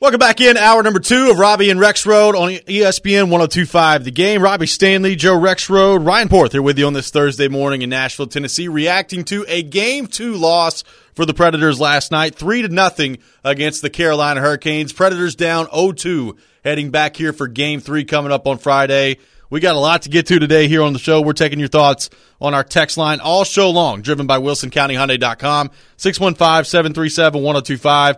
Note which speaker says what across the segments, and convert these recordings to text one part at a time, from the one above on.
Speaker 1: Welcome back in, hour number 2 of Robbie and Rexrode on ESPN 102.5 The Game. Robbie Stanley, Joe Rexrode, Ryan Porth here with you on this Thursday morning in Nashville, Tennessee, reacting to a Game 2 loss for the Predators last night, 3-0 against the Carolina Hurricanes. Predators down 0-2, heading back here for Game 3 coming up on Friday. We got a lot to get to today here on the show. We're taking your thoughts on our text line all show long, driven by WilsonCountyHyundai.com, 615-737-1025,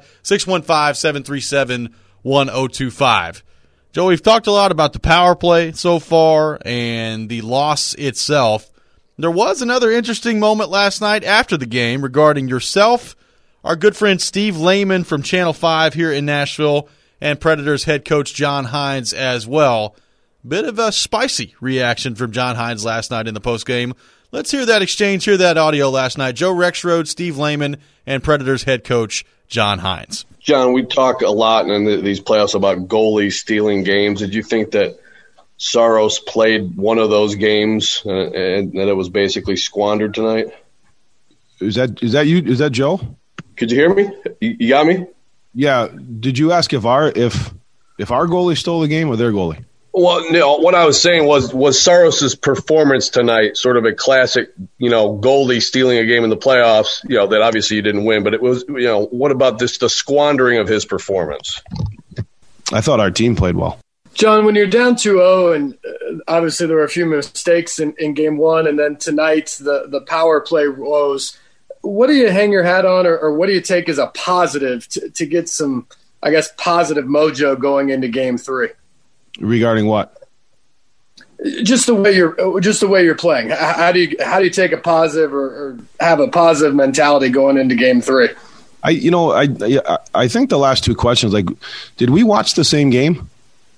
Speaker 1: 615-737-1025. Joe, we've talked a lot about the power play so far and the loss itself. There was another interesting moment last night after the game regarding yourself, our good friend Steve Lehman from Channel 5 here in Nashville, and Predators head coach John Hynes as well. Bit of a spicy reaction from John Hynes last night in the postgame. Let's hear that exchange, hear that audio last night. Joe Rexrode, Steve Lehman, and Predators head coach John Hynes.
Speaker 2: John, we talk a lot in these playoffs about goalies stealing games. Did you think that Saros played one of those games and that it was basically squandered tonight?
Speaker 3: Is that you? Is that Joe?
Speaker 2: Could you hear me? You got me?
Speaker 3: Yeah. Did you ask if our goalie stole the game or their goalie?
Speaker 2: Well, no, what I was saying was Saros' performance tonight sort of a classic, goalie stealing a game in the playoffs, that obviously you didn't win, but it was, what about the squandering of his performance?
Speaker 3: I thought our team played well.
Speaker 4: John, when you're down 2-0, and obviously there were a few mistakes in game one, and then tonight the power play woes, what do you hang your hat on, or what do you take as a positive to get some, I guess, positive mojo going into game 3?
Speaker 3: Regarding what?
Speaker 4: Just the way you're playing. How do you take a positive or have a positive mentality going into game 3?
Speaker 3: I think the last two questions, like, did we watch the same game?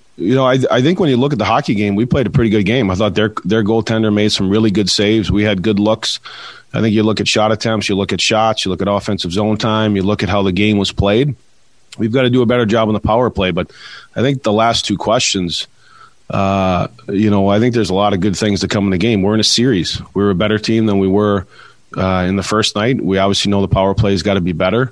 Speaker 3: I think when you look at the hockey game, we played a pretty good game. I thought their goaltender made some really good saves. We had good looks. I think you look at shot attempts, you look at shots, you look at offensive zone time, you look at how the game was played. We've got to do a better job on the power play, but I think the last two questions, I think there's a lot of good things to come in the game. We're in a series. We're a better team than we were in the first night. We obviously know the power play has got to be better,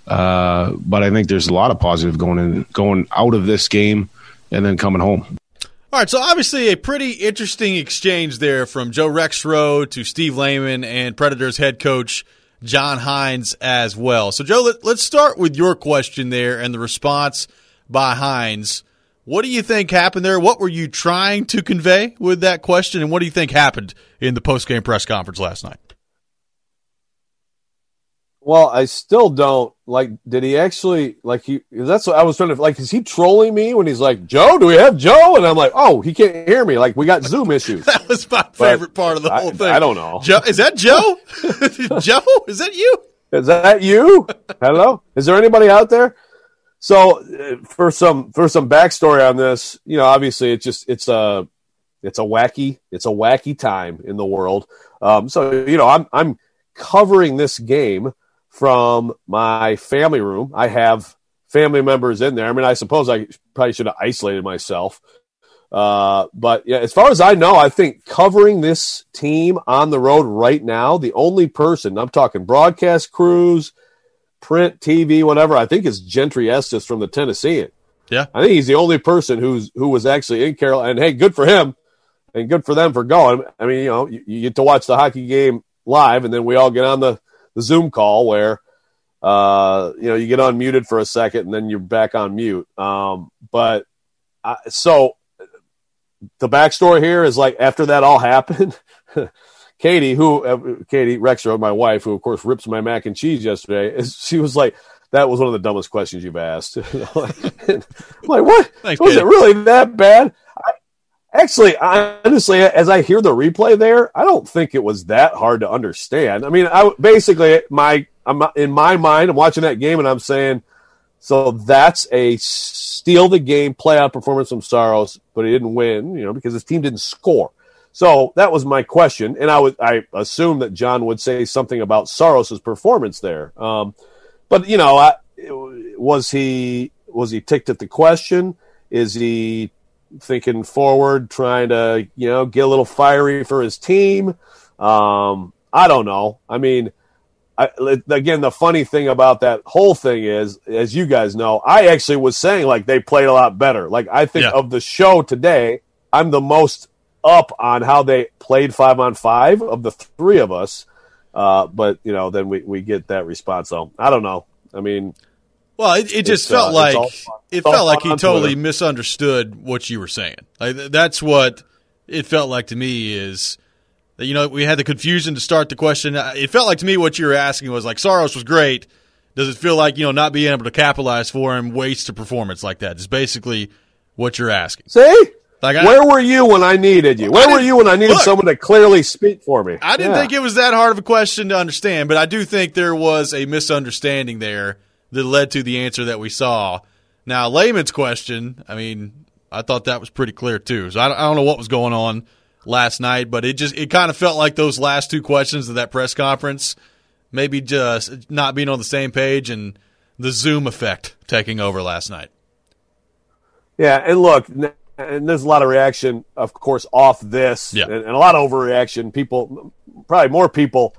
Speaker 3: but I think there's a lot of positive going out of this game and then coming home.
Speaker 1: All right, so obviously a pretty interesting exchange there from Joe Rexrode to Steve Lehman and Predators head coach John Hynes as well. So, Joe, let's start with your question there and the response by Hynes. What do you think happened there? What were you trying to convey with that question, and what do you think happened in the postgame press conference last night?
Speaker 5: Well, I still don't, did he actually, that's what I was trying to, is he trolling me when he's like, Joe, do we have Joe? And I'm like, oh, he can't hear me. We got Zoom issues.
Speaker 1: That was my favorite part of the whole thing.
Speaker 5: I don't know.
Speaker 1: Joe, is that Joe? Joe, is that you?
Speaker 5: Is that you? Hello? Is there anybody out there? So for some backstory on this, obviously it's a wacky time in the world. I'm covering this game from my family room. I have family members in there. I mean, I suppose I probably should have isolated myself. But yeah, as far as I know, I think covering this team on the road right now, the only person, I'm talking broadcast crews, print, TV, whatever, I think is Gentry Estes from the Tennessean.
Speaker 1: Yeah.
Speaker 5: I think he's the only person who was actually in Carolina. And hey, good for him and good for them for going. I mean, you get to watch the hockey game live, and then we all get on the Zoom call where, you get unmuted for a second and then you're back on mute. So the backstory here is after that all happened, Katie Rexrode, my wife, who of course rips my mac and cheese yesterday, she was like, that was one of the dumbest questions you've asked. I'm like, what?
Speaker 1: Thanks,
Speaker 5: was
Speaker 1: Katie.
Speaker 5: It really that bad? Actually, honestly, as I hear the replay there, I don't think it was that hard to understand. I mean, I'm in my mind, I'm watching that game and I'm saying, so that's a steal the game playoff performance from Saros, but he didn't win, because his team didn't score. So that was my question, and I assumed that John would say something about Saros' performance there. But was he ticked at the question? Is he thinking forward, trying to, get a little fiery for his team? I don't know. I mean, again, the funny thing about that whole thing is, as you guys know, I actually was saying like they played a lot better. Like I think of the show today, I'm the most up on how they played 5-on-5 of the three of us. But then we get that response. So I don't know. I mean,
Speaker 1: well, it just felt like he totally misunderstood what you were saying. Like that's what it felt like to me is. We had the confusion to start the question. It felt like to me what you were asking was like, Saros was great. Does it feel like, not being able to capitalize for him wastes a performance like that? Is basically what you're asking.
Speaker 5: See? Where were you when I needed you? Where were you when I needed someone to clearly speak for me?
Speaker 1: I didn't think it was that hard of a question to understand, but I do think there was a misunderstanding there that led to the answer that we saw. Now, Layman's question, I thought that was pretty clear too. So I don't know what was going on last night, but it kind of felt like those last two questions of that press conference, maybe just not being on the same page and the Zoom effect taking over last night.
Speaker 5: Yeah, and look, and there's a lot of reaction, of course, off this, and a lot of overreaction. People, probably more people,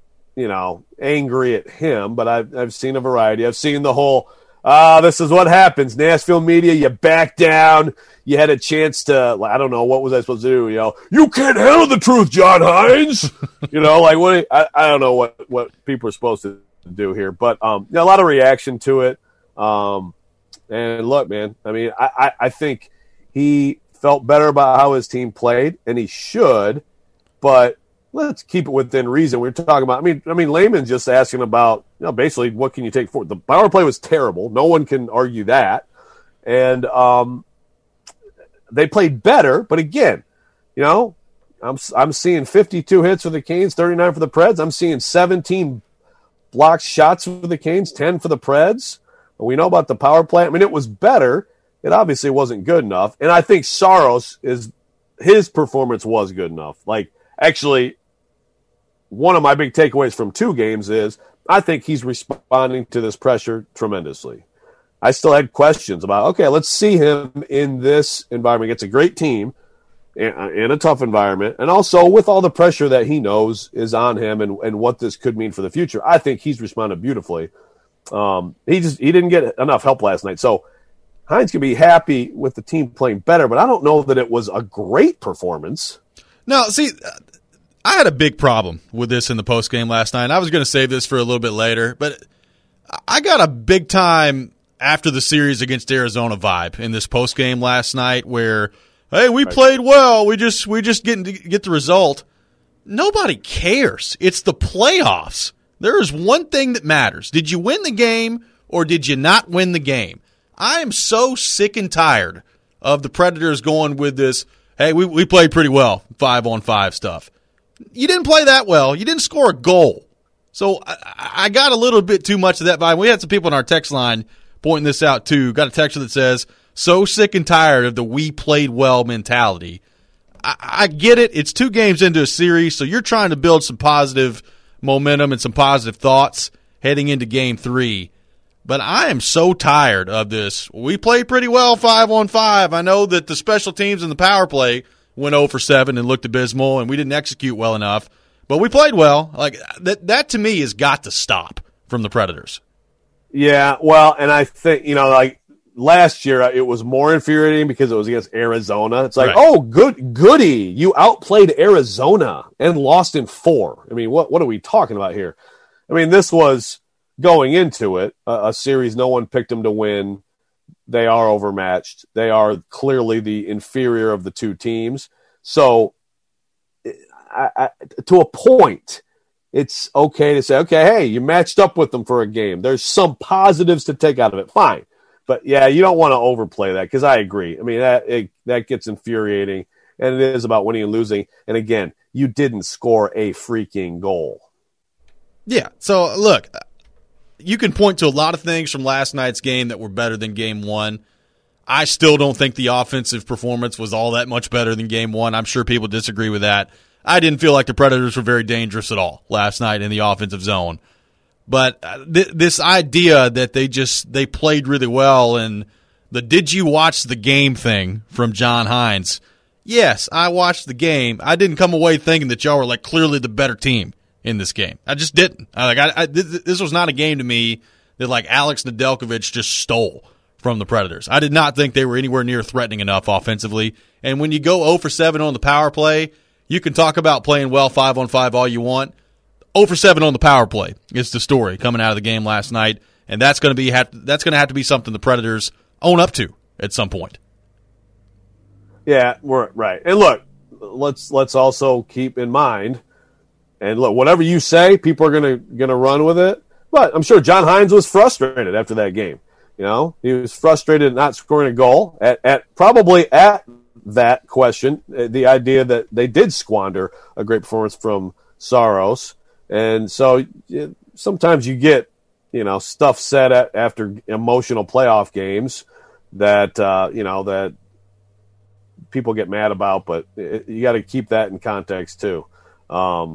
Speaker 5: angry at him, but I've seen a variety. I've seen the whole, this is what happens. Nashville media, you back down. You had a chance to, I don't know, what was I supposed to do? You can't handle the truth, John Hines. What? I don't know what people are supposed to do here, but a lot of reaction to it. And look, man, I think he felt better about how his team played, and he should, but let's keep it within reason. We're talking about, Layman's just asking about, basically what can you take forward? The power play was terrible. No one can argue that. And they played better, but again, I'm seeing 52 hits for the Canes, 39 for the Preds. I'm seeing 17 blocked shots for the Canes, 10 for the Preds. We know about the power play. It was better. It obviously wasn't good enough. And I think Saros, his performance was good enough. Actually, one of my big takeaways from two games is I think he's responding to this pressure tremendously. I still had questions about, okay, let's see him in this environment. It's a great team in a tough environment, and also with all the pressure that he knows is on him and what this could mean for the future. I think he's responded beautifully. He didn't get enough help last night. So Hines can be happy with the team playing better, but I don't know that it was a great performance.
Speaker 1: No, see, I had a big problem with this in the postgame last night. I was going to save this for a little bit later, but I got a big time after the series against Arizona vibe in this postgame last night where, hey, we played well. We just get the result. Nobody cares. It's the playoffs. There is one thing that matters. Did you win the game or did you not win the game? I am so sick and tired of the Predators going with this, hey, we played pretty well, 5-on-5 stuff. You didn't play that well. You didn't score a goal. So I got a little bit too much of that vibe. We had some people in our text line pointing this out too. Got a texter that says, so sick and tired of the we played well mentality. I get it. It's 2 games into a series, so you're trying to build some positive momentum and some positive thoughts heading into game 3. But I am so tired of this. We played pretty well 5-on-5. I know that the special teams and the power play went 0 for 7 and looked abysmal, and we didn't execute well enough. But we played well. Like that to me has got to stop from the Predators.
Speaker 5: Yeah, well, and I think, last year it was more infuriating because it was against Arizona. It's like, oh, goody. You outplayed Arizona and lost in 4. What are we talking about here? This was going into it, a series no one picked them to win. They are overmatched. They are clearly the inferior of the 2 teams. So to a point, it's okay to say, okay, hey, you matched up with them for a game. There's some positives to take out of it. Fine. But, yeah, you don't want to overplay that because I agree. That gets infuriating, and it is about winning and losing. And, again, you didn't score a freaking goal.
Speaker 1: Yeah, so, look, you can point to a lot of things from last night's game that were better than Game 1. I still don't think the offensive performance was all that much better than Game 1. I'm sure people disagree with that. I didn't feel like the Predators were very dangerous at all last night in the offensive zone. But this idea that they played really well and the did you watch the game thing from John Hines, yes, I watched the game. I didn't come away thinking that y'all were clearly the better team in this game. I just didn't. This was not a game to me that like Alex Nedeljkovic just stole from the Predators. I did not think they were anywhere near threatening enough offensively. And when you go 0 for 7 on the power play, you can talk about playing well 5-on-5 all you want. 0 for 7 on the power play is the story coming out of the game last night, and that's going to have to be something the Predators own up to at some point.
Speaker 5: Yeah, we're right. And look, let's also keep in mind, and look, whatever you say, people are gonna run with it. But I'm sure John Hynes was frustrated after that game. You know, he was frustrated at not scoring a goal. At that question, the idea that they did squander a great performance from Saros, and so sometimes you get stuff said after emotional playoff games that that people get mad about, but you got to keep that in context too. I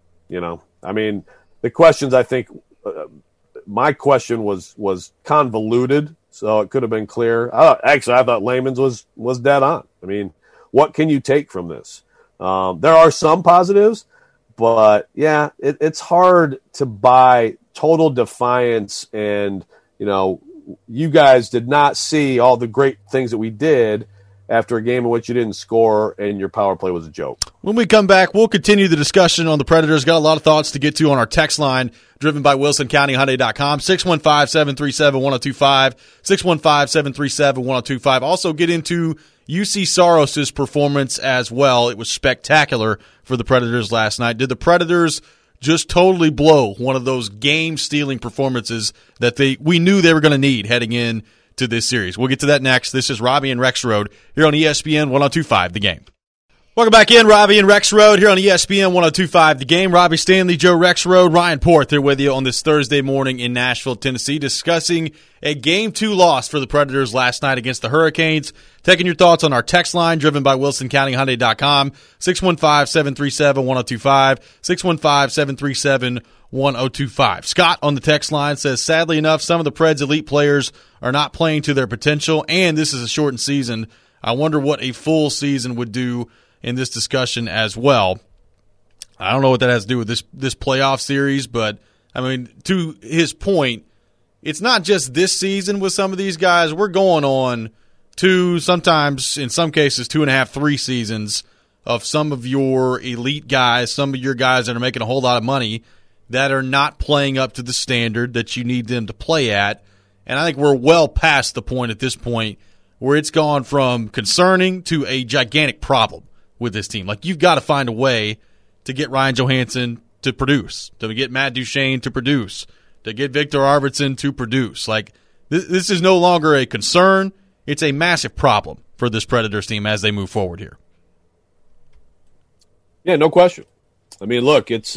Speaker 5: mean, the questions, I think, my question was convoluted, so it could have been clear. I thought Layman's was dead on. I mean, what can you take from this? There are some positives, but yeah, it's hard to buy total defiance, and you guys did not see all the great things that we did after a game in which you didn't score and your power play was a joke.
Speaker 1: When we come back, we'll continue the discussion on the Predators. Got a lot of thoughts to get to on our text line, driven by WilsonCountyHyundai.com, 615-737-1025, 615-737-1025. Also get into UC Saros' performance as well. It was spectacular for the Predators last night. Did the Predators just totally blow one of those game-stealing performances that we knew they were going to need heading in to this series? We'll get to that next. This is Robbie and Rexrode here on ESPN 102.5 The Game. Welcome back in, Robbie and Rexrode here on ESPN 102.5 The Game. Robbie Stanley, Joe Rexrode, Ryan Porth here with you on this Thursday morning in Nashville, Tennessee, discussing a Game 2 loss for the Predators last night against the Hurricanes. Taking your thoughts on our text line, driven by WilsonCountyHyundai.com, 615-737-1025, 615-737-1025. Scott on the text line says, sadly enough, some of the Preds elite players are not playing to their potential, and this is a shortened season. I wonder what a full season would do in this discussion as well. I don't know what that has to do with this playoff series, but, I mean, to his point, it's not just this season with some of these guys. We're going on 2, sometimes in some cases 2.5, 3 seasons of some of your elite guys, some of your guys that are making a whole lot of money that are not playing up to the standard that you need them to play at. And I think we're well past the point at this point where it's gone from concerning to a gigantic problem with this team. Like, you've got to find a way to get Ryan Johansson to produce, to get Matt Duchene to produce, to get Victor Arvidsson to produce. Like, this is no longer a concern. It's a massive problem for this Predators team as they move forward here.
Speaker 5: Yeah, no question. I mean, look, it's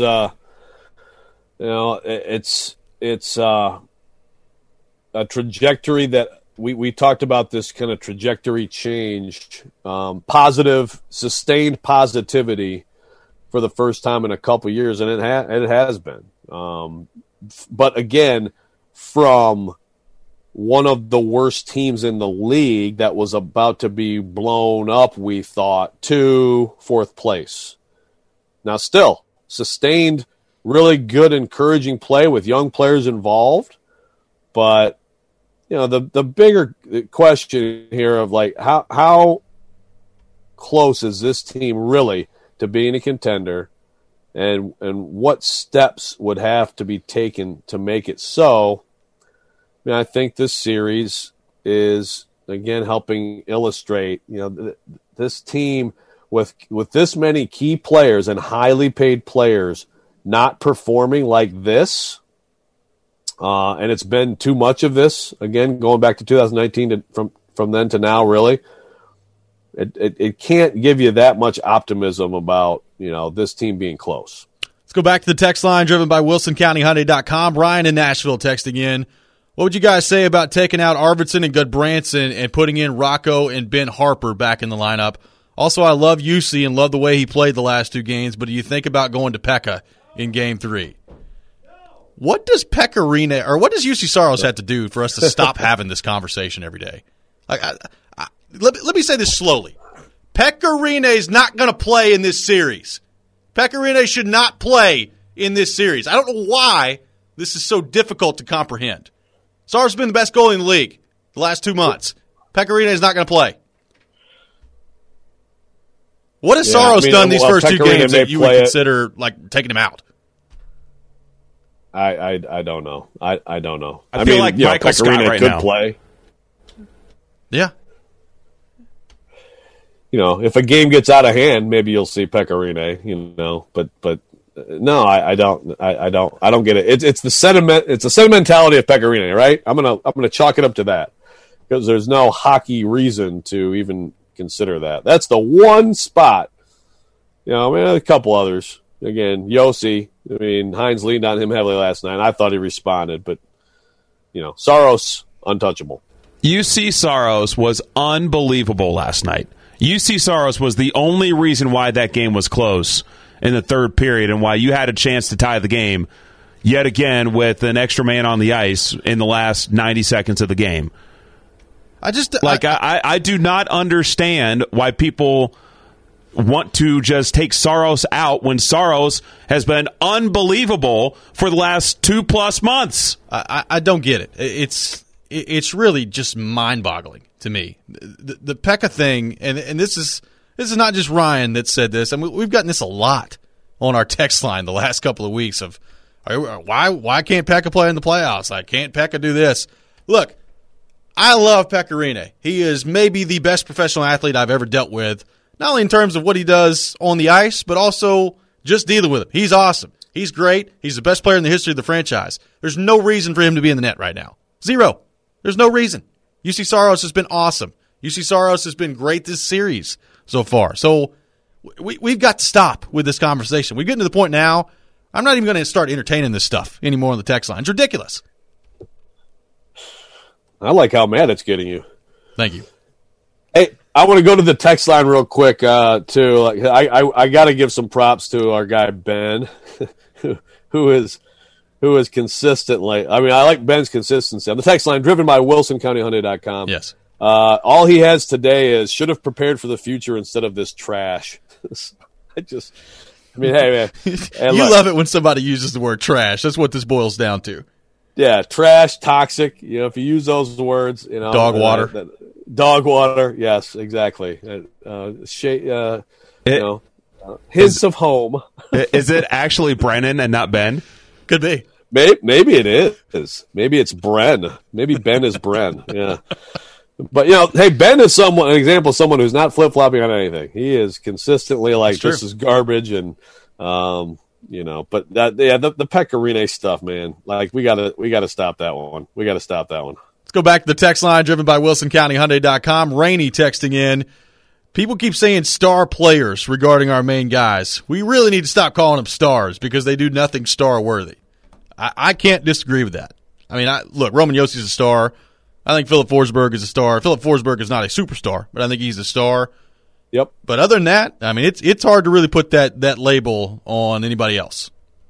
Speaker 5: it's a trajectory that we talked about, this kind of trajectory change, positive, sustained positivity for the first time in a couple years, and it has been. But again, from one of the worst teams in the league that was about to be blown up, we thought, to 4th place. Now, still, sustained, really good, encouraging play with young players involved. But, the bigger question here of, like, how close is this team really to being a contender, and what steps would have to be taken to make it so? I mean, I think this series is, again, helping illustrate, this team with this many key players and highly paid players not performing like this, and it's been too much of this, again, going back to 2019 from then to now, really. It can't give you that much optimism about, this team being close.
Speaker 1: Let's go back to the text line, driven by WilsonCountyHyundai.com. Brian in Nashville texting in. What would you guys say about taking out Arvidsson and Goodbranson and putting in Rocco and Ben Harper back in the lineup? Also, I love UC and love the way he played the last 2 games, but do you think about going to Pekka in Game 3? What does Pekka Rinne, or what does UC Saros have to do for us to stop having this conversation every day? Let me say this slowly. Pekka Rinne is not going to play in this series. Pekka Rinne should not play in this series. I don't know why this is so difficult to comprehend. Saros has been the best goalie in the league the last 2 months. Pekka Rinne is not going to play. What has Saros done these first 2 games that you would consider like taking him out?
Speaker 5: I don't know. I don't know.
Speaker 6: I feel like Michael Scott right now.
Speaker 5: Play.
Speaker 1: Yeah.
Speaker 5: If a game gets out of hand, maybe you'll see Pekka Rinne, but no, I don't get it. It's the sentiment. It's the sentimentality of Pekka Rinne, right? I'm gonna chalk it up to that because there's no hockey reason to even consider that. That's the one spot. A couple others. Again, Yossi. Hines leaned on him heavily last night. I thought he responded, but Saros untouchable.
Speaker 6: UC Saros was unbelievable last night. UC Saros was the only reason why that game was close in the third period and why you had a chance to tie the game yet again with an extra man on the ice in the last 90 seconds of the game. I do not understand why people want to just take Saros out when Saros has been unbelievable for the last 2+ months.
Speaker 1: I don't get it. It's really just mind-boggling to me. The Pekka thing, and this is not just Ryan that said this. We've gotten this a lot on our text line the last couple of weeks of why can't Pekka play in the playoffs? Can't Pekka do this? Look, I love Pekka Rinne. He is maybe the best professional athlete I've ever dealt with, not only in terms of what he does on the ice, but also just dealing with him. He's awesome. He's great. He's the best player in the history of the franchise. There's no reason for him to be in the net right now. Zero. There's no reason. UC Saros has been awesome. UC Saros has been great this series so far. So we've got to stop with this conversation. We're getting to the point now, I'm not even going to start entertaining this stuff anymore on the text line. It's ridiculous.
Speaker 5: I like how mad it's getting you.
Speaker 1: Thank you.
Speaker 5: Hey, I want to go to the text line real quick, too. I got to give some props to our guy, Ben, who is consistently. I like Ben's consistency. On the text line, driven by WilsonCountyHyundai.com.
Speaker 1: Yes.
Speaker 5: All he has today is should have prepared for the future instead of this trash. Hey, man.
Speaker 1: You love it when somebody uses the word trash. That's what this boils down to.
Speaker 5: Yeah, trash, toxic. If you use those words,
Speaker 1: dog water.
Speaker 5: Dog water. Yes, exactly. Hints of home.
Speaker 6: Is it actually Brennan and not Ben?
Speaker 1: Could be.
Speaker 5: Maybe it is. Maybe it's Bren. Maybe Ben is Bren. Yeah. But, hey, Ben is an example of someone who's not flip-flopping on anything. He is consistently this is garbage and, but the Pekka Rinne stuff, man, we gotta stop that one. We gotta stop that one.
Speaker 1: Let's go back to the text line driven by WilsonCountyHyundai.com. Rainey texting in. People keep saying star players regarding our main guys. We really need to stop calling them stars because they do nothing star-worthy. I can't disagree with that. Look, Roman Jossi's a star. I think Philip Forsberg is a star. Philip Forsberg is not a superstar, but I think he's a star.
Speaker 5: Yep.
Speaker 1: But other than that, it's hard to really put that label on anybody else.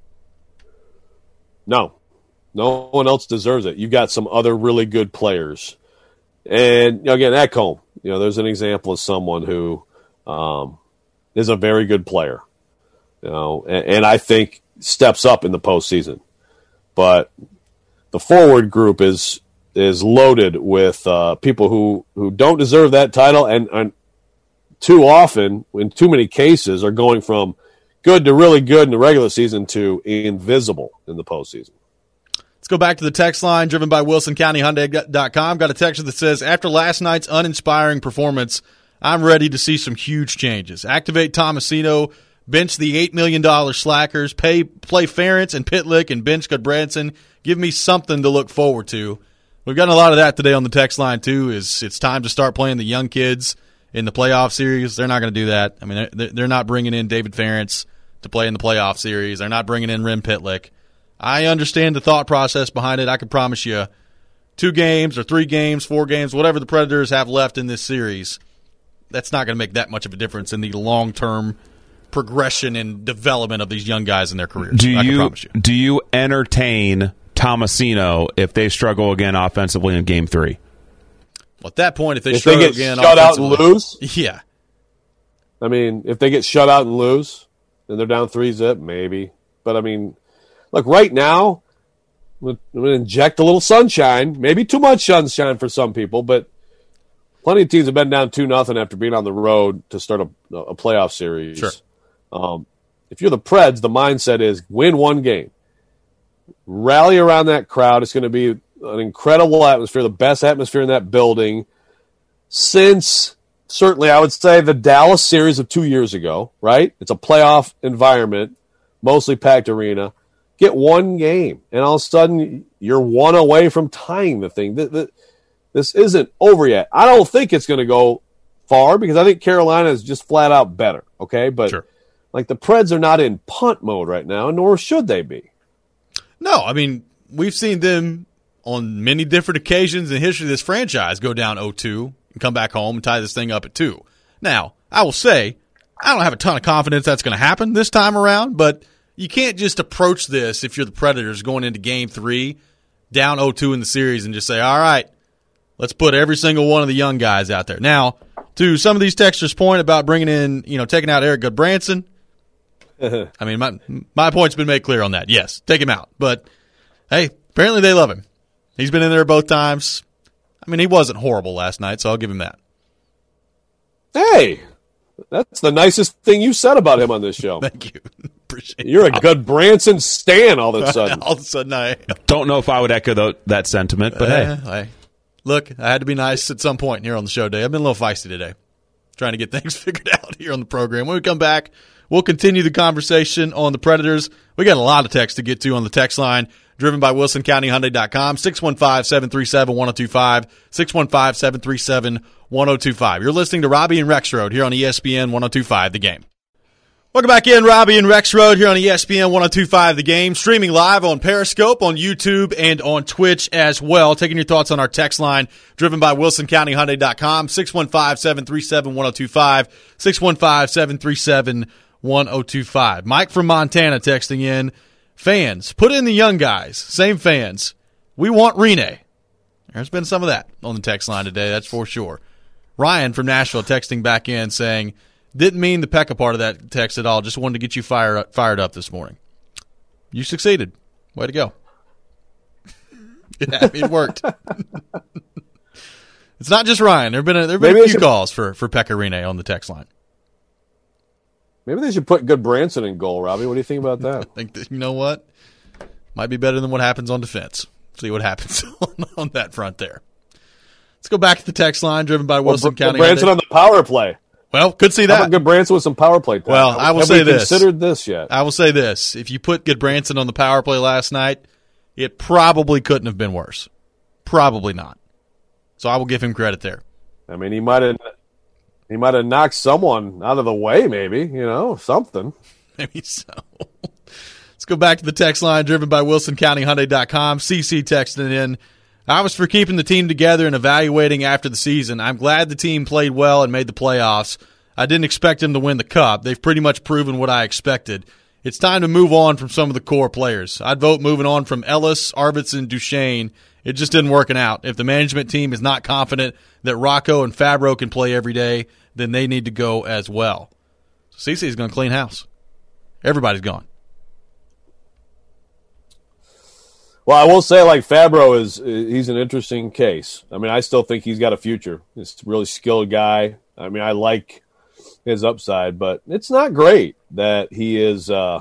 Speaker 5: No one else deserves it. You've got some other really good players. And, again, Ekholm, there's an example of someone who is a very good player, and I think steps up in the postseason. But the forward group is loaded with people who don't deserve that title and too often, in too many cases, are going from good to really good in the regular season to invisible in the postseason.
Speaker 1: Let's go back to the text line driven by WilsonCountyHyundai.com. Got a text that says, after last night's uninspiring performance, I'm ready to see some huge changes. Activate Tomasino, bench the $8 million slackers, play Ferentz and Pitlick, and bench Goodbranson. Give me something to look forward to. We've gotten a lot of that today on the text line, too, it's time to start playing the young kids in the playoff series. They're not going to do that. They're not bringing in David Ferentz to play in the playoff series. They're not bringing in Rem Pitlick. I understand the thought process behind it. I can promise you 2 games or 3 games, 4 games, whatever the Predators have left in this series, that's not going to make that much of a difference in the long-term progression and development of these young guys in their careers. I can promise you.
Speaker 6: Do you entertain Tomasino if they struggle again offensively in Game 3?
Speaker 1: Well, at that point, if they struggle again
Speaker 5: shut out and lose?
Speaker 1: Yeah.
Speaker 5: If they get shut out and lose, and they're down 3-0, maybe. But, look, right now, I'm going to inject a little sunshine, maybe too much sunshine for some people, but plenty of teams have been down 2-0 after being on the road to start a playoff series.
Speaker 1: Sure.
Speaker 5: If you're the Preds, the mindset is win one game. Rally around that crowd. It's going to be an incredible atmosphere, the best atmosphere in that building since, certainly, I would say, the Dallas series of 2 years ago, right? It's a playoff environment, mostly packed arena. Get one game, and all of a sudden, you're one away from tying the thing. This isn't over yet. I don't think it's going to go far because I think Carolina is just flat out better, okay? But
Speaker 1: Sure.
Speaker 5: Like the Preds are not in punt mode right now, nor should they be.
Speaker 1: No, I mean, we've seen them on many different occasions in history of this franchise go down 0-2 and come back home and tie this thing up at 2. Now, I will say, I don't have a ton of confidence that's going to happen this time around, but you can't just approach this if you're the Predators going into Game 3, down 0-2 in the series, and just say, all right, let's put every single one of the young guys out there. Now, to some of these texters' point about bringing in, taking out Eric Goodbranson, I mean, my point's been made clear on that. Yes, take him out. But, hey, apparently they love him. He's been in there both times. I mean, he wasn't horrible last night, so I'll give him that.
Speaker 5: Hey, that's the nicest thing you said about him on this show.
Speaker 1: Thank you. Appreciate it.
Speaker 5: You're a good Branson stan all of a sudden.
Speaker 1: All of a sudden, I
Speaker 6: Don't know if I would echo that sentiment, but hey.
Speaker 1: Look, I had to be nice at some point here on the show day. I've been a little feisty today, trying to get things figured out here on the program. When we come back, we'll continue the conversation on the Predators. We got a lot of text to get to on the text line, driven by WilsonCountyHyundai.com, 615-737-1025, 615-737-1025. You're listening to Robbie and Rexroad here on ESPN 1025 The Game. Welcome back in, Robbie and Rexroad here on ESPN 1025 The Game, streaming live on Periscope, on YouTube, and on Twitch as well. Taking your thoughts on our text line, driven by WilsonCountyHyundai.com, 615-737-1025, 615-737-1025. Mike from Montana texting in, fans, put in the young guys, same fans. We want Rene. There's been some of that on the text line today, that's for sure. Ryan from Nashville texting back in saying, didn't mean the Pekka part of that text at all. Just wanted to get you fired up this morning. You succeeded. Way to go. Yeah, it worked. It's not just Ryan. There have been a few calls for Pekka Rinne on the text line.
Speaker 5: Maybe they should put Goodbranson in goal, Robbie. What do you think about that?
Speaker 1: I think that, you know what? Might be better than what happens on defense. See what happens on that front there. Let's go back to the text line, driven by Wilson County.
Speaker 5: Goodbranson on the power play.
Speaker 1: Well, could see that.
Speaker 5: How about Goodbranson with some power play time?
Speaker 1: Well, I will say this.
Speaker 5: Have we considered this yet?
Speaker 1: I will say this. If you put Goodbranson on the power play last night, it probably couldn't have been worse. Probably not. So I will give him credit there.
Speaker 5: I mean, he might have knocked someone out of the way, maybe, something.
Speaker 1: Maybe so. Let's go back to the text line, driven by WilsonCountyHyundai.com. CC texting in, I was for keeping the team together and evaluating after the season. I'm glad the team played well and made the playoffs. I didn't expect them to win the cup. They've pretty much proven what I expected. It's time to move on from some of the core players. I'd vote moving on from Ellis, Arvidsson, Duchesne. It just didn't work out. If the management team is not confident that Rocco and Fabro can play every day, then they need to go as well. So CC is going to clean house. Everybody's gone.
Speaker 5: Well, I will say, Fabro he's an interesting case. I mean, I still think he's got a future. He's a really skilled guy. I mean, I like his upside, but it's not great that he is, a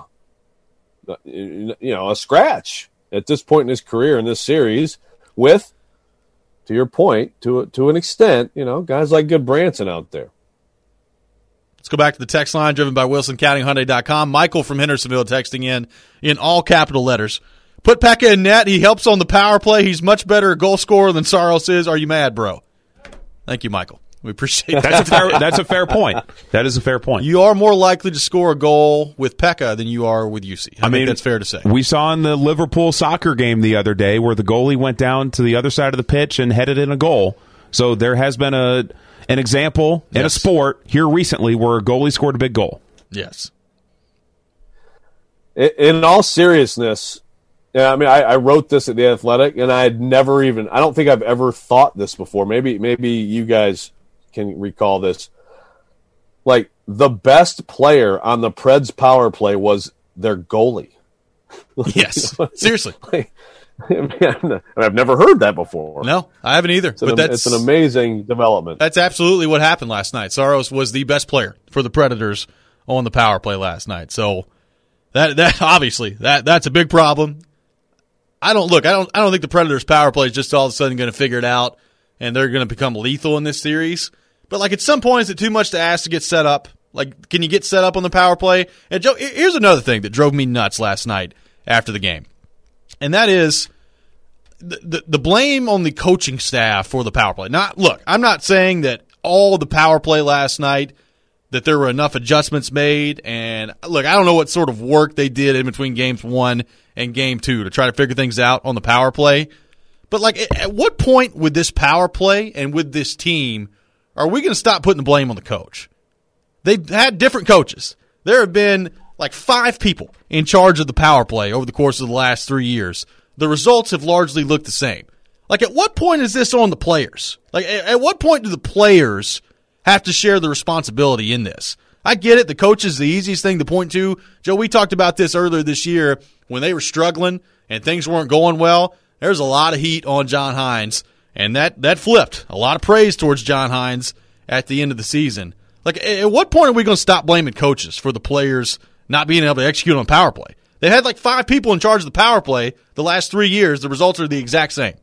Speaker 5: scratch at this point in his career in this series with, to your point, to an extent, guys like Goodbranson out there.
Speaker 1: Let's go back to the text line, driven by WilsonCountyHyundai.com. Michael from Hendersonville texting in all capital letters. Put Pekka in net. He helps on the power play. He's much better a goal scorer than Saros is. Are you mad, bro? Thank you, Michael. We appreciate that.
Speaker 6: That's a fair point. That is a fair point.
Speaker 1: You are more likely to score a goal with Pekka than you are with UC. I mean, that's fair to say.
Speaker 6: We saw in the Liverpool soccer game the other day where the goalie went down to the other side of the pitch and headed in a goal. So there has been an example in a sport here recently where a goalie scored a big goal.
Speaker 1: Yes.
Speaker 5: In all seriousness, yeah, I mean, I wrote this at The Athletic, and I don't think I've ever thought this before. Maybe you guys can recall this. The best player on the Preds power play was their goalie.
Speaker 1: Yes, seriously.
Speaker 5: I've never heard that before.
Speaker 1: No, I haven't either.
Speaker 5: It's an amazing development.
Speaker 1: That's absolutely what happened last night. Saros was the best player for the Predators on the power play last night. So that obviously that's a big problem. I don't think the Predators power play is just all of a sudden going to figure it out and they're going to become lethal in this series. But like at some point, is it too much to ask to get set up? Like, can you get set up on the power play? And Joe, here's another thing that drove me nuts last night after the game. And that is the blame on the coaching staff for the power play. Look, I'm not saying that all the power play last night, that there were enough adjustments made. And look, I don't know what sort of work they did in between games 1 and game 2 to try to figure things out on the power play. But like, at what point with this power play and with this team are we going to stop putting the blame on the coach? They've had different coaches. There have been like 5 people in charge of the power play over the course of the last 3 years. The results have largely looked the same. Like, at what point is this on the players? Like, at what point do the players have to share the responsibility in this? I get it. The coach is the easiest thing to point to. Joe, we talked about this earlier this year when they were struggling and things weren't going well. There's a lot of heat on John Hines, and that flipped. A lot of praise towards John Hines at the end of the season. Like, at what point are we going to stop blaming coaches for the players not being able to execute on power play? They had like 5 people in charge of the power play the last 3 years. The results are the exact same.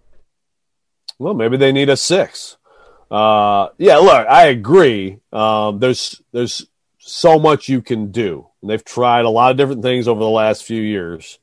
Speaker 5: Well, maybe they need a 6. Yeah, look, I agree. There's so much you can do. And they've tried a lot of different things over the last few years.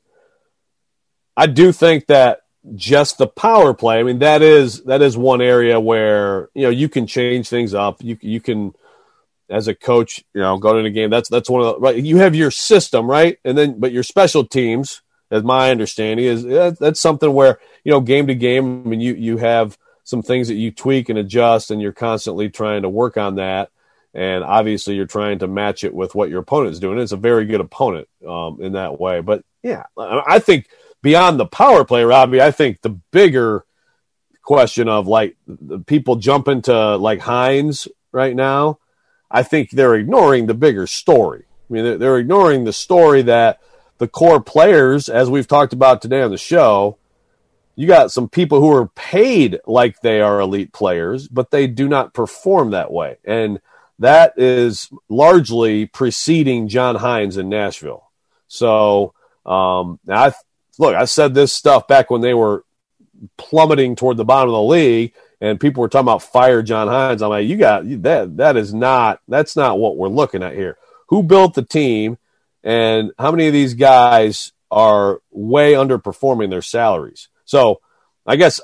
Speaker 5: I do think that just the power play, I mean, that is one area where, you can change things up. You can, as a coach, going into a game, that's one of the, right. You have your system, right? But your special teams, as my understanding is, that's something where, game to game, I mean, you have some things that you tweak and adjust, and you're constantly trying to work on that. And obviously you're trying to match it with what your opponent is doing. It's a very good opponent in that way. But yeah, I think beyond the power play, Robbie, I think the bigger question of like the people jumping to like Hines right now, I think they're ignoring the bigger story. I mean, they're ignoring the story that the core players, as we've talked about today on the show, you got some people who are paid like they are elite players, but they do not perform that way. And that is largely preceding John Hines in Nashville. So, I said this stuff back when they were plummeting toward the bottom of the league, and people were talking about fire John Hines. I'm like, you got that. That's not what we're looking at here. Who built the team, and how many of these guys are way underperforming their salaries? So, I guess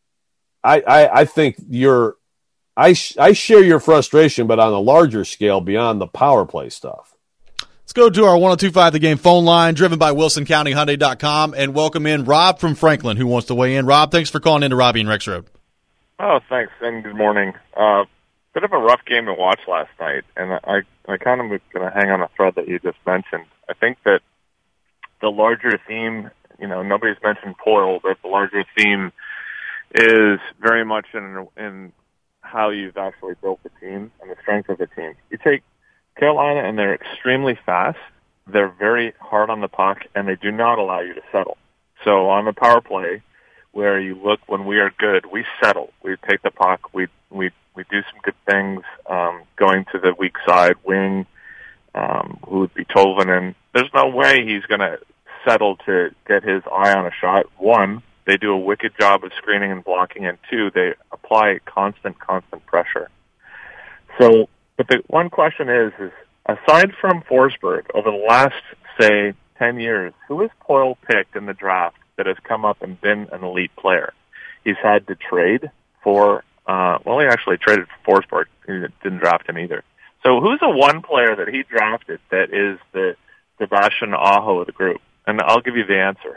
Speaker 5: I think I share your frustration, but on a larger scale, beyond the power play stuff.
Speaker 1: Let's go to our 102.5 The Game phone line, driven by WilsonCountyHyundai.com, and welcome in Rob from Franklin, who wants to weigh in. Rob, thanks for calling in to Robbie and Rex Road.
Speaker 7: Oh, thanks, and good morning. Bit of a rough game to watch last night, and I kind of was going to hang on a thread that you just mentioned. I think that the larger theme, nobody's mentioned Poile, but the larger theme is very much in how you've actually built the team and the strength of the team. You take Carolina, and they're extremely fast. They're very hard on the puck, and they do not allow you to settle. So on the power play, where you look when we are good, we settle. We take the puck. We do some good things, going to the weak side wing, who would be Tolvanen. There's no way he's going to settle to get his eye on a shot. 1, they do a wicked job of screening and blocking, and 2, they apply constant pressure. So, but the one question is aside from Forsberg, over the last, say, 10 years, who has Poile picked in the draft that has come up and been an elite player? He's had to trade for, he actually traded for Forsberg. He didn't draft him either. So who's the one player that he drafted that is the Sebastian Aho of the group? And I'll give you the answer.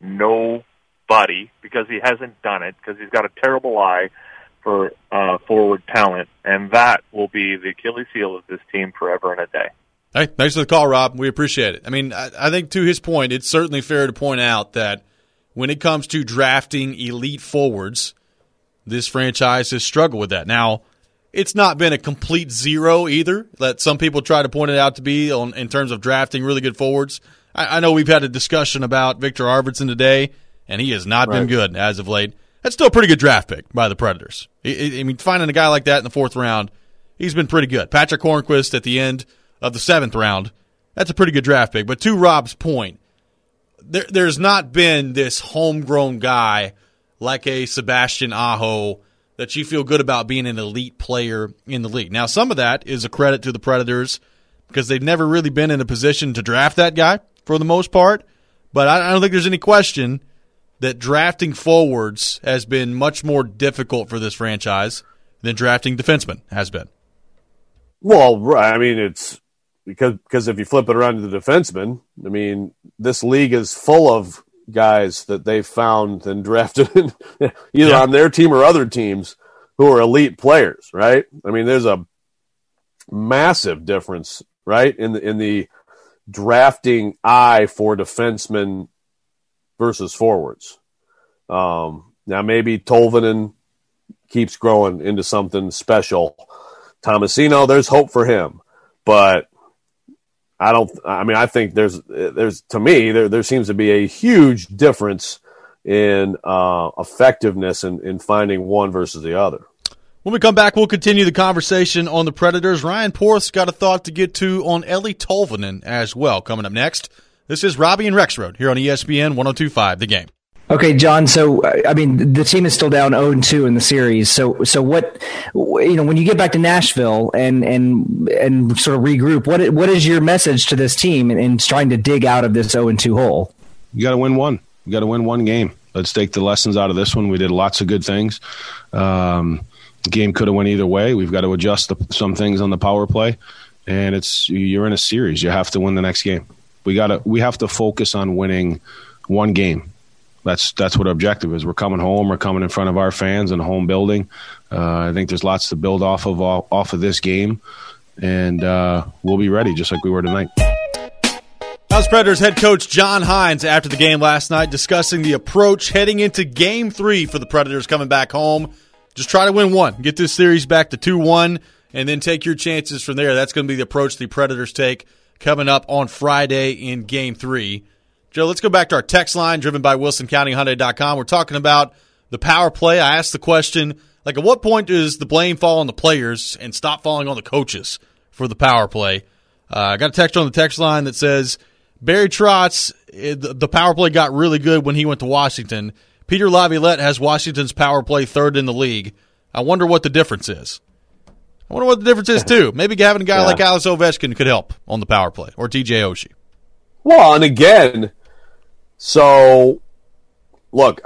Speaker 7: Nobody, because he hasn't done it, because he's got a terrible eye for forward talent, and that will be the Achilles heel of this team forever and a day.
Speaker 1: Hey, thanks for the call, Rob. We appreciate it. I mean, I think to his point, it's certainly fair to point out that when it comes to drafting elite forwards, this franchise has struggled with that. Now, it's not been a complete zero either, that some people try to point it out to be in terms of drafting really good forwards. I know we've had a discussion about Victor Arvidsson today, and he has not been good as of late. That's still a pretty good draft pick by the Predators. I mean, finding a guy like that in the 4th round, he's been pretty good. Patrick Hornquist at the end of the 7th round, that's a pretty good draft pick. But to Rob's point, there's not been this homegrown guy like a Sebastian Aho that you feel good about being an elite player in the league. Now, some of that is a credit to the Predators because they've never really been in a position to draft that guy for the most part. But I don't think there's any question that drafting forwards has been much more difficult for this franchise than drafting defensemen has been.
Speaker 5: Well, right. I mean, it's because if you flip it around to the defensemen, I mean, this league is full of guys that they found and drafted either on their team or other teams who are elite players, right? I mean, there's a massive difference, right, in the drafting eye for defensemen versus forwards. Now maybe Tolvanen keeps growing into something special. Tomasino, there's hope for him, but I think there's to me there seems to be a huge difference in effectiveness in finding one versus the other.
Speaker 1: When we come back, we'll continue the conversation on the Predators. Ryan Porth's got a thought to get to on Eeli Tolvanen as well. Coming up next, this is Robbie and Rexroad here on ESPN 102.5 The Game.
Speaker 8: Okay, John. So, I mean, the team is still down 0-2 in the series. So what, when you get back to Nashville and sort of regroup, what is your message to this team in trying to dig out of this 0-2 hole?
Speaker 3: You got to win one. You got to win one game. Let's take the lessons out of this one. We did lots of good things. The game could have went either way. We've got to adjust some things on the power play, and you're in a series. You have to win the next game. We have to focus on winning one game. That's what our objective is. We're coming home. We're coming in front of our fans in a home building. I think there's lots to build off of this game, and we'll be ready just like we were tonight.
Speaker 1: That was Predators head coach John Hynes after the game last night discussing the approach heading into Game 3 for the Predators coming back home. Just try to win one. Get this series back to 2-1, and then take your chances from there. That's going to be the approach the Predators take coming up on Friday in Game 3. Joe, let's go back to our text line driven by WilsonCountyHyundai.com. We're talking about the power play. I asked the question, at what point does the blame fall on the players and stop falling on the coaches for the power play? I got a text on the text line that says, Barry Trotz, the power play got really good when he went to Washington. Peter Laviolette has Washington's power play 3rd in the league. I wonder what the difference is. I wonder what the difference is, too. Maybe having a guy like Alex Ovechkin could help on the power play, or TJ Oshie.
Speaker 5: Well, and again, so, look,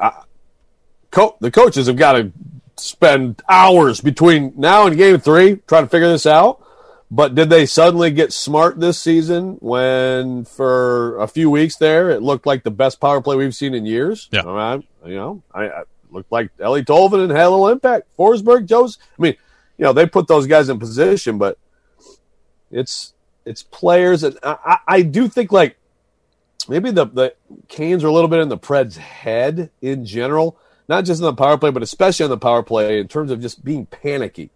Speaker 5: the coaches have got to spend hours between now and Game 3 trying to figure this out. But did they suddenly get smart this season when, for a few weeks there, it looked like the best power play we've seen in years?
Speaker 1: Yeah.
Speaker 5: All right. I looked like Eeli Tolvanen had a little impact. Forsberg, Joe's. I mean, they put those guys in position, but it's players. And I do think, maybe the Canes are a little bit in the Preds' head in general, not just in the power play, but especially on the power play in terms of just being panicky.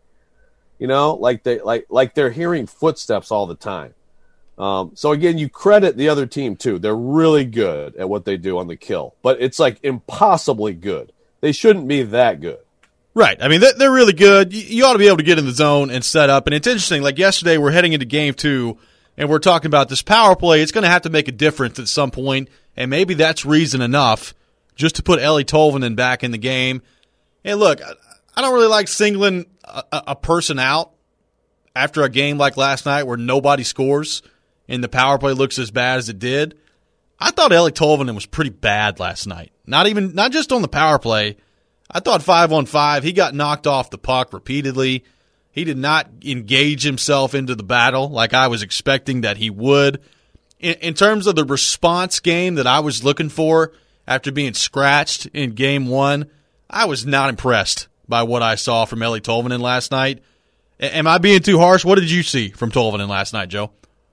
Speaker 5: They're hearing footsteps all the time. So again, you credit the other team too. They're really good at what they do on the kill, but it's impossibly good. They shouldn't be that good.
Speaker 1: Right. I mean, they're really good. You ought to be able to get in the zone and set up. And it's interesting. Like yesterday, we're heading into Game 2, and we're talking about this power play. It's going to have to make a difference at some point, and maybe that's reason enough just to put Eeli Tolvanen back in the game. And look, I don't really like singling a person out after a game like last night where nobody scores and the power play looks as bad as it did. I thought Eeli Tolvanen was pretty bad last night. Not just on the power play. I thought 5-on-5, he got knocked off the puck repeatedly. He did not engage himself into the battle like I was expecting that he would. In terms of the response game that I was looking for after being scratched in Game 1, I was not impressed by what I saw from Eeli Tolvanen last night. Am I being too harsh? What did you see from Tolvanen last night, Joe?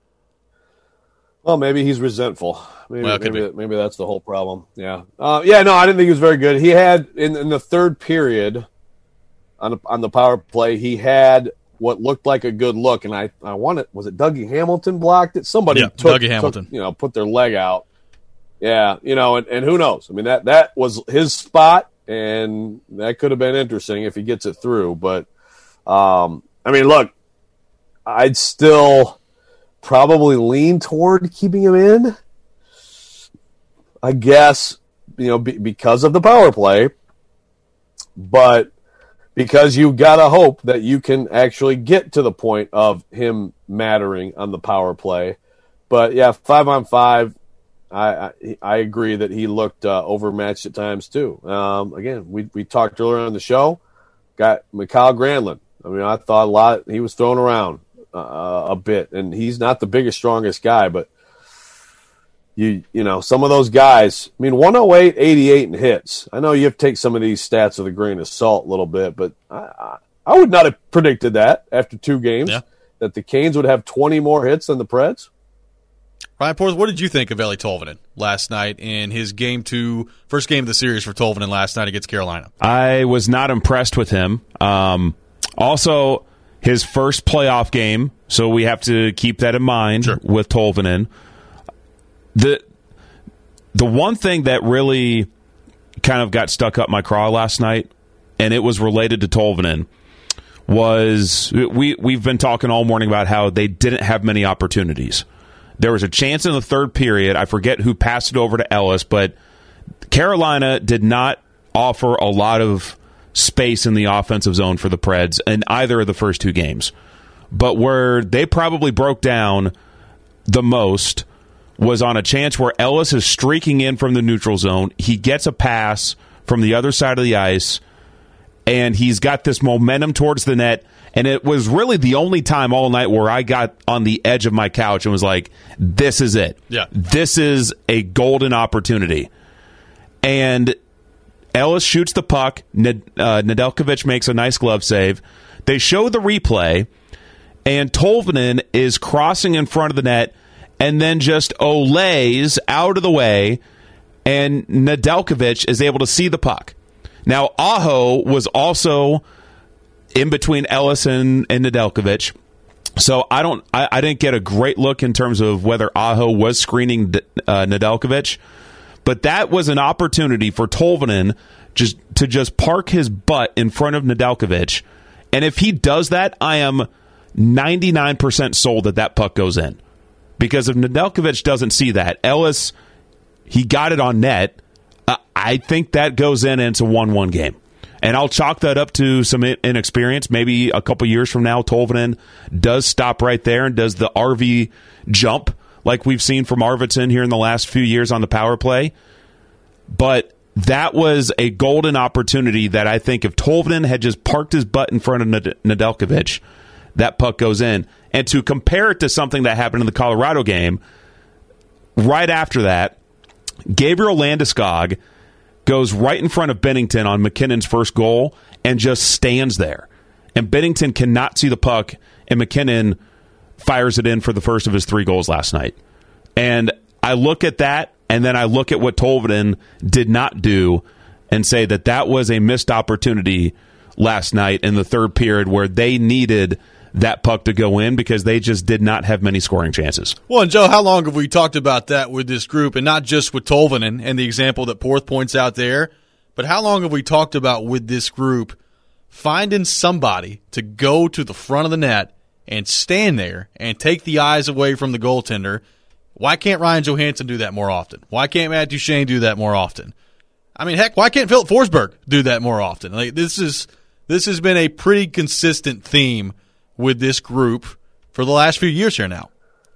Speaker 5: Well, maybe he's resentful. Maybe that's the whole problem. Yeah. I didn't think he was very good. He had, in the third period on the power play, he had what looked like a good look, and I wanted, was it Dougie Hamilton blocked it? Somebody
Speaker 1: Dougie Hamilton.
Speaker 5: Put their leg out. Yeah, and who knows? I mean, that was his spot, and that could have been interesting if he gets it through. But, look, I'd still probably lean toward keeping him in, I guess, because of the power play. But because you got to hope that you can actually get to the point of him mattering on the power play. But, yeah, 5-on-5, I agree that he looked overmatched at times too. Again, we talked earlier on the show, got Mikal Granlund. I mean, I thought he was thrown around a bit, and he's not the biggest, strongest guy, but some of those guys, 108, 88 in hits. I know you have to take some of these stats with a grain of salt a little bit, but I would not have predicted that after 2 games, that the Canes would have 20 more hits than the Preds.
Speaker 1: Ryan Porth, what did you think of Eeli Tolvanen last night in his first game of the series for Tolvanen last night against Carolina?
Speaker 6: I was not impressed with him. Also, his first playoff game, so we have to keep that in mind with Tolvanen. The one thing that really kind of got stuck up my craw last night, and it was related to Tolvanen, was we've been talking all morning about how they didn't have many opportunities. There was a chance in the third period. I forget who passed it over to Ellis, but Carolina did not offer a lot of space in the offensive zone for the Preds in either of the first 2 games. But where they probably broke down the most was on a chance where Ellis is streaking in from the neutral zone. He gets a pass from the other side of the ice, and he's got this momentum towards the net. And it was really the only time all night where I got on the edge of my couch and was like, this is it.
Speaker 1: Yeah.
Speaker 6: This is a golden opportunity. And Ellis shoots the puck. Nedeljkovic makes a nice glove save. They show the replay, and Tolvanen is crossing in front of the net and then just olays out of the way, and Nedeljkovic is able to see the puck. Now, Aho was also in between Ellis and Nedeljkovic. So I didn't get a great look in terms of whether Aho was screening Nedeljkovic, but that was an opportunity for Tolvanen to just park his butt in front of Nedeljkovic. And if he does that, I am 99% sold that puck goes in. Because if Nedeljkovic doesn't see that, Ellis, he got it on net. I think that goes in and it's a 1-1 game. And I'll chalk that up to some inexperience. Maybe a couple years from now, Tolvanen does stop right there and does the RV jump like we've seen from Arvidsson here in the last few years on the power play. But that was a golden opportunity that I think if Tolvanen had just parked his butt in front of Nedeljkovic, that puck goes in. And to compare it to something that happened in the Colorado game, right after that, Gabriel Landeskog goes right in front of Binnington on McKinnon's first goal and just stands there. And Binnington cannot see the puck, and McKinnon fires it in for the first of his 3 goals last night. And I look at that, and then I look at what Tolvanen did not do and say that was a missed opportunity last night in the third period where they needed that puck to go in because they just did not have many scoring chances.
Speaker 1: Well, and Joe, how long have we talked about that with this group, and not just with Tolvanen and the example that Porth points out there, but how long have we talked about with this group finding somebody to go to the front of the net and stand there and take the eyes away from the goaltender? Why can't Ryan Johansson do that more often? Why can't Matt Duchene do that more often? I mean, heck, why can't Philip Forsberg do that more often? Like, this has been a pretty consistent theme with this group for the last few years here now.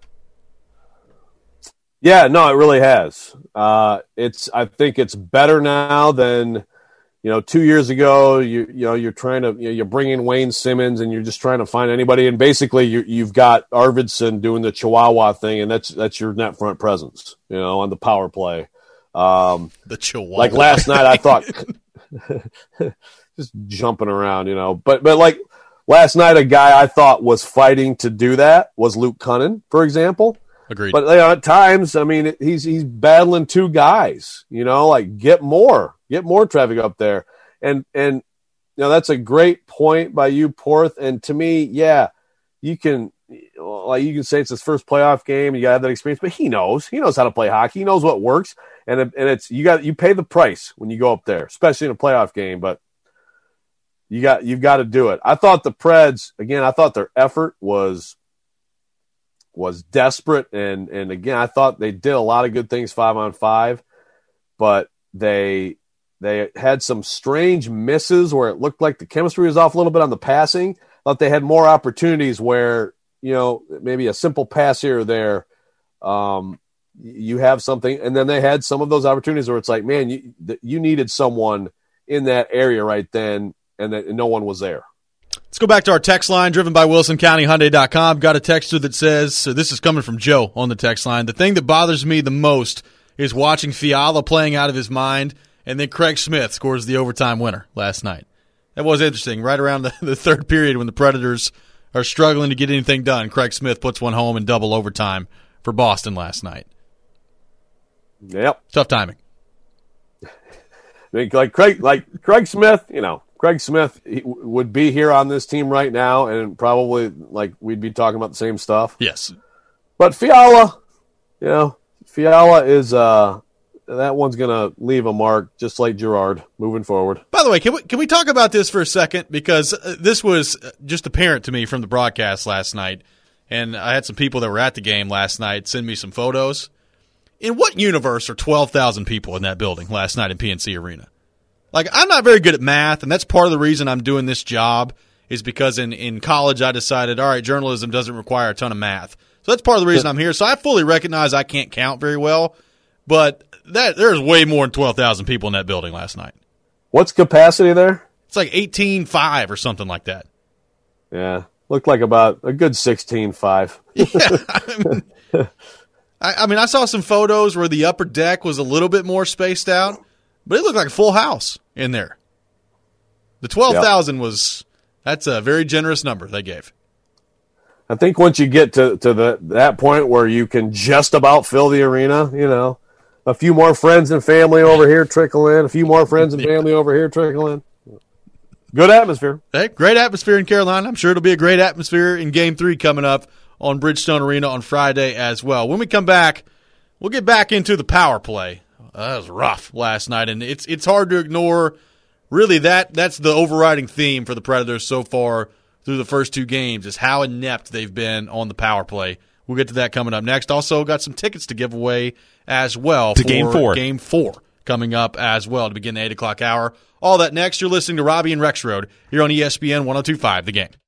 Speaker 5: Yeah, no, it really has. I think it's better now than 2 years ago. You're trying to you're bringing Wayne Simmons and you're just trying to find anybody, and basically you've got Arvidsson doing the Chihuahua thing, and that's your net front presence, on the power play.
Speaker 1: The Chihuahua.
Speaker 5: Like last night, I thought just jumping around, but like. Last night, a guy I thought was fighting to do that was Luke Cunnin, for example.
Speaker 1: Agreed.
Speaker 5: But at times, I mean, he's battling 2 guys. Like get more traffic up there, and that's a great point by you, Porth. And to me, yeah, you can say it's his first playoff game. You got to have that experience, but he knows how to play hockey. He knows what works, and it's you pay the price when you go up there, especially in a playoff game. But you've got to do it. I thought the Preds, again, I thought their effort was desperate, and again, I thought they did a lot of good things 5-on-5, but they had some strange misses where it looked like the chemistry was off a little bit on the passing. Thought they had more opportunities where, maybe a simple pass here or there, you have something. And then they had some of those opportunities where it's like, man, you needed someone in that area right then, and no one was there.
Speaker 1: Let's go back to our text line, driven by WilsonCountyHyundai.com. Got a texter that says, so this is coming from Joe on the text line, the thing that bothers me the most is watching Fiala playing out of his mind, and then Craig Smith scores the overtime winner last night. That was interesting. Right around the third period when the Predators are struggling to get anything done, Craig Smith puts one home in double overtime for Boston last night.
Speaker 5: Yep.
Speaker 1: Tough timing.
Speaker 5: I mean, Craig Smith, Craig Smith would be here on this team right now, and probably we'd be talking about the same stuff.
Speaker 1: Yes.
Speaker 5: But Fiala, Fiala is that one's going to leave a mark, just like Girard, moving forward.
Speaker 1: By the way, can we talk about this for a second? Because this was just apparent to me from the broadcast last night, and I had some people that were at the game last night send me some photos. In what universe are 12,000 people in that building last night in PNC Arena? I'm not very good at math, and that's part of the reason I'm doing this job is because in college I decided, all right, journalism doesn't require a ton of math. So that's part of the reason I'm here. So I fully recognize I can't count very well, but there's way more than 12,000 people in that building last night.
Speaker 5: What's capacity there?
Speaker 1: It's like 18.5 or something like that.
Speaker 5: Yeah, looked like about a good 16.5.
Speaker 1: Yeah, I mean, I saw some photos where the upper deck was a little bit more spaced out, but it looked like a full house in there. The 12,000 that's a very generous number they gave.
Speaker 5: I think once you get to that point where you can just about fill the arena, a few more friends and family over here trickle in, a few more friends and family over here trickle in. Good atmosphere.
Speaker 1: Hey, great atmosphere in Carolina. I'm sure it'll be a great atmosphere in Game 3 coming up on Bridgestone Arena on Friday as well. When we come back, we'll get back into the power play. That was rough last night, and it's hard to ignore. Really, that's the overriding theme for the Predators so far through the first two games is how inept they've been on the power play. We'll get to that coming up next. Also, got some tickets to give away as well
Speaker 6: to
Speaker 1: for Game 4 coming up as well to begin the 8 o'clock hour. All that next. You're listening to Robbie and Rex Road here on ESPN 102.5 The Game.